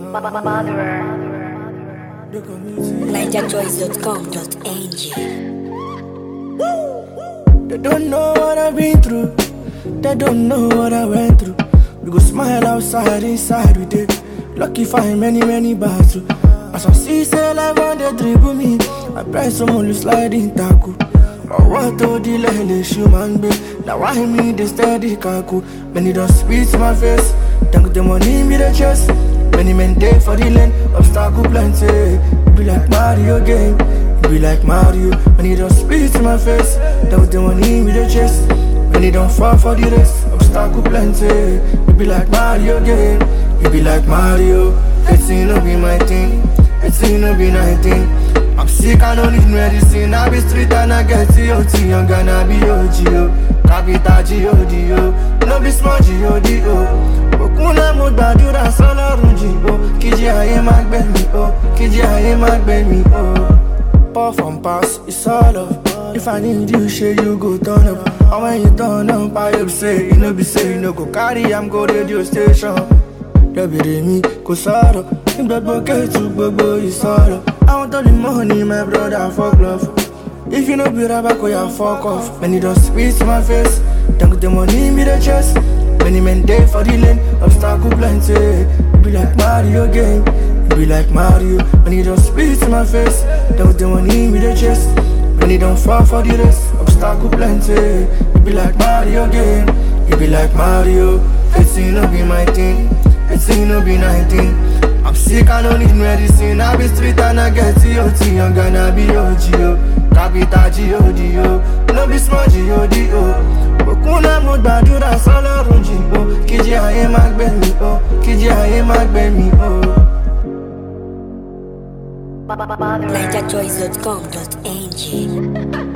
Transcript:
NigerChoice.com.ng. They don't know what I've been through. They don't know what I went through. We go smile outside, inside we did. Lucky find many battles. As I see say life on the dribble me, I pray someone will slide in tackle. I want to delay the shoe man be. Now I me the steady kaku. Many don't spit to my face. Thank the money me the chest. Many men day for the lane. Obstacle plenty. Be like Mario game. Be like Mario. Many don't spit to my face. Thank the money me the chest. Many don't fall for the rest. Obstacle plenty. Be like Mario game. Be like Mario. It's no be my thing. It's no be 19. I'm sick, I don't need medicine. I be street and I get TOT. I'm gonna be OGO. Capital G-O-D-O. No be small G-O-D-O. Okuna mo gbàdúrà sọ́lọ́run jìbò. Kíjì ayé má gbé mi o. Kíjì ayé má gbé mi o. Puff and pass, it's all love. If I need you, shey you go turn up. And when you turn up, I hope say, you know be say, you know go carry, I'm go radio station. Debere mi kò sọ̀rọ̀, ní gbogbo kẹ́tù gbogbo ìsọ̀rọ̀. I want all the money, my brother, fuck love. If you know be rapper, go ya fuck off. Many don't spit to my face, thank the money me the chest. Many men day for the lane, obstacle plenty. Be like Mario game, be like Mario. Many don't spit to my face, thank the money me the chest. Many don't fall for the rest, obstacle plenty. Be like Mario game, be like Mario. It's no be my thing. It's no be 19. I'm sick, I don't need medicine. I be street and I get TOT. I'm gonna be OGO. Capital G-O-D-O. No be small G-O-D-O. Okuna mo gbàdúrà sọ́lọ́run jìbò. Kíjì ayé má gbé mi o. Kíjì ayé má gbé mi o. NigerChoice.com.ng.